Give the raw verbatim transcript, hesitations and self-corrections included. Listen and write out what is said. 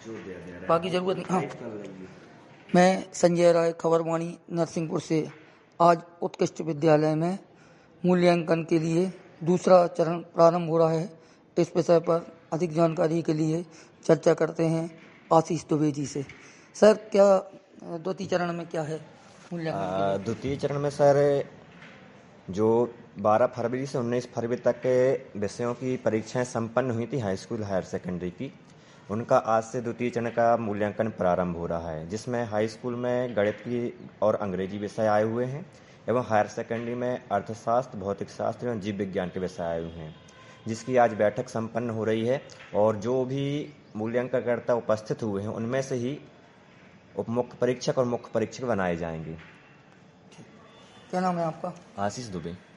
बाकी जरूरत नहीं। हाँ, मैं संजय राय, खबरवाणी नरसिंहपुर से। आज उत्कृष्ट विद्यालय में मूल्यांकन के लिए दूसरा चरण प्रारंभ हो रहा है। इस विषय पर अधिक जानकारी के लिए चर्चा करते हैं आशीष दुबे जी से। सर, क्या द्वितीय चरण में क्या है मूल्यांकन? द्वितीय चरण में सर जो बारह फरवरी से उन्नीस फरवरी तक के विषयों की परीक्षाएं संपन्न हुई थी हाई स्कूल हायर सेकेंडरी की, उनका आज से द्वितीय चरण का मूल्यांकन प्रारंभ हो रहा है, जिसमें हाई स्कूल में गणित की और अंग्रेजी विषय आए हुए हैं एवं हायर सेकेंडरी में अर्थशास्त्र, भौतिक शास्त्र एवं जीव विज्ञान के विषय आए हुए हैं, जिसकी आज बैठक संपन्न हो रही है। और जो भी मूल्यांकनकर्ता उपस्थित हुए हैं उनमें से ही उप मुख्य परीक्षक और मुख्य परीक्षक बनाए जाएंगे। क्या नाम है आपका? आशीष दुबे।